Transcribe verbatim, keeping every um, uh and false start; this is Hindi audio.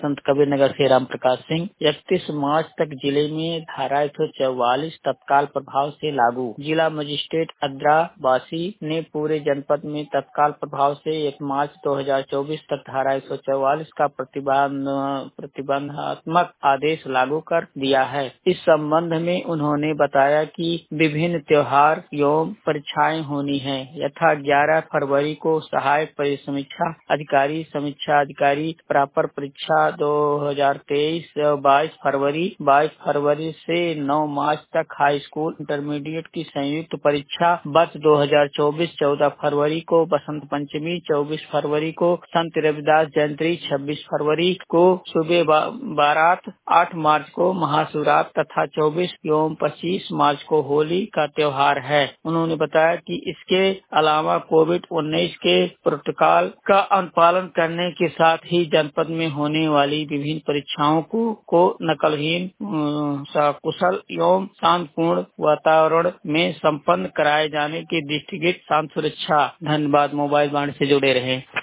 संत कबीर नगर से राम प्रकाश सिंह। इकतीस मार्च तक जिले में धारा एक सौ चौवालीस तत्काल प्रभाव से लागू। जिला मजिस्ट्रेट अद्रावासी ने पूरे जनपद में तत्काल प्रभाव से एक मार्च दो हजार चौबीस तक धारा एक सौ चौवालीस का प्रतिबंध प्रतिबंधात्मक आदेश लागू कर दिया है। इस संबंध में उन्होंने बताया कि विभिन्न त्योहार एवं परीक्षाएं होनी है। यथा ग्यारह फरवरी को सहायक समीक्षा अधिकारी समीक्षा अधिकारी प्रापर परीक्षा दो हजार तेईस, बाईस फरवरी बाईस फरवरी से नौ मार्च तक हाई स्कूल इंटरमीडिएट की संयुक्त परीक्षा वर्ष दो हजार चौबीस, चौदह फरवरी को बसंत पंचमी, चौबीस फरवरी को संत रविदास जयंती, छब्बीस फरवरी को सुबह बारात, आठ मार्च को महाशिवरात्रि तथा चौबीस एवं पच्चीस मार्च को होली का त्योहार है। उन्होंने बताया कि इसके अलावा कोविड उन्नीस के प्रोटोकॉल का अनुपालन करने के साथ ही जनपद में होने वाली विभिन्न परीक्षाओं को, को नकलहीन, सकुशल एवं शांतिपूर्ण वातावरण में संपन्न कराए जाने के दृष्टिगत शांति सुरक्षा। धन्यवाद। मोबाइल बांड से जुड़े रहे।